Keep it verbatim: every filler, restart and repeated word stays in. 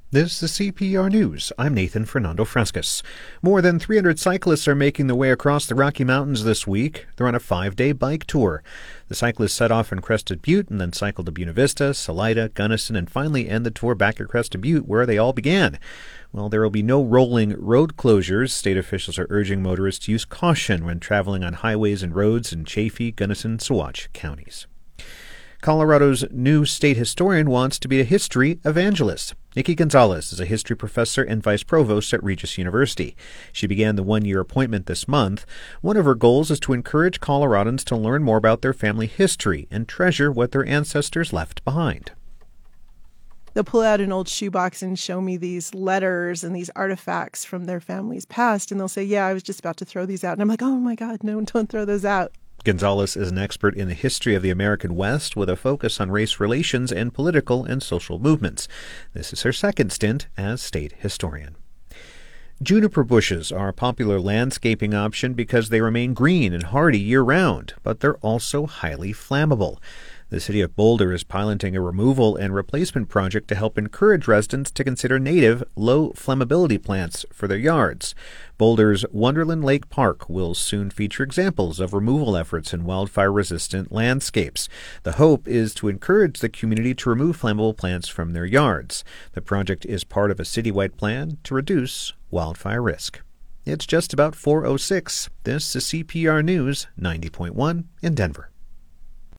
This is C P R News. I'm Nathan Fernando Frescas. More than three hundred cyclists are making their way across the Rocky Mountains this week. They're on a five-day bike tour. The cyclists set off in Crested Butte and then cycled to Buena Vista, Salida, Gunnison, and finally end the tour back at Crested Butte, where they all began. Well, there will be no rolling road closures. State officials are urging motorists to use caution when traveling on highways and roads in Chaffee, Gunnison, and Saguache counties. Colorado's new state historian wants to be a history evangelist. Nikki Gonzalez is a history professor and vice provost at Regis University. She began the one-year appointment this month. One of her goals is to encourage Coloradans to learn more about their family history and treasure what their ancestors left behind. They'll pull out an old shoebox and show me these letters and these artifacts from their family's past, and they'll say, yeah, I was just about to throw these out. And I'm like, oh my God, no, don't throw those out. Gonzalez is an expert in the history of the American West with a focus on race relations and political and social movements. This is her second stint as state historian. Juniper bushes are a popular landscaping option because they remain green and hardy year-round, but they're also highly flammable. The city of Boulder is piloting a removal and replacement project to help encourage residents to consider native, low flammability plants for their yards. Boulder's Wonderland Lake Park will soon feature examples of removal efforts in wildfire-resistant landscapes. The hope is to encourage the community to remove flammable plants from their yards. The project is part of a citywide plan to reduce wildfire risk. It's just about four oh six. This is C P R News ninety point one in Denver.